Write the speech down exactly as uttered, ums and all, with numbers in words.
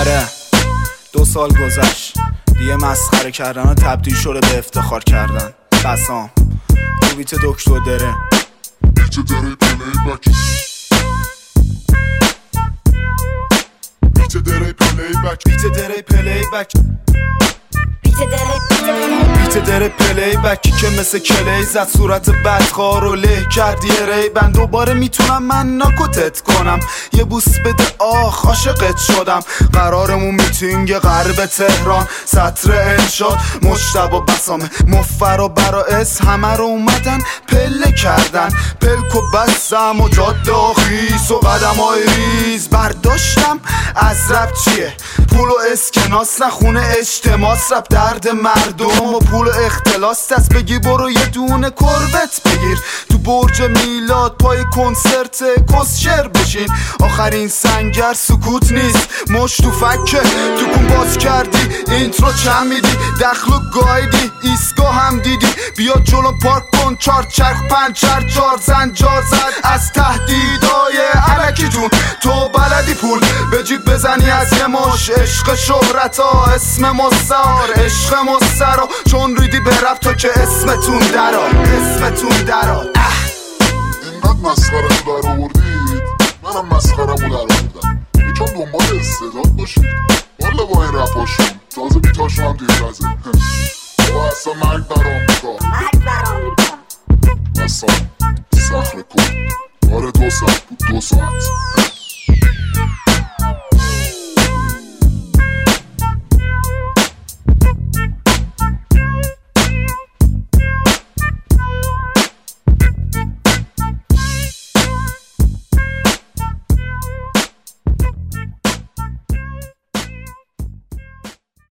آره دو سال گذشت دیگه مسخره کردن و تبدیل شده به افتخار کردن. بسام رو بیت دکتر دره بیت دره پلی بک بیت دره پلی بک بیت دره پلی بک بیت دره پلی بکی که مثل کلی زد صورت بدخوار و له کردی ری بن. دوباره میتونم من ناکوتت کنم یه بوس بده آخ عاشقت شدم. قرارمون میتینگ غرب تهران سطر انشاد مجتبی بسامه مفر و برائس همه رو اومدن پله کردن. پلک و بستم و جاده آخیس و قدم های ریز برداشتم از رب چیه پول و اسکناس نخونه اجتماس رب درد مردم و پول و اختلاس دست بگی برو یه دونه کربت بگیر تو برج میلاد پای کنسرت کسشر بشین. آخرین سنگر سکوت نیست مش تو فکه تو کون باز کردی اینترو چمیدی دخل و گایدی ایسکا هم دیدی بیا جلو پارک کن چار چرخ پنچر چار زن جار زد از تهدیدای علکیتون. تو بلدی پول به جیب بزنی از یه مش عشق شهرتا اسم مستعار عشق مسترا چون ریدی به رب تا که اسمتون درا اسمتون درا. اینقدر مسخرمو در آوردید منم مسخرمو در آوردم.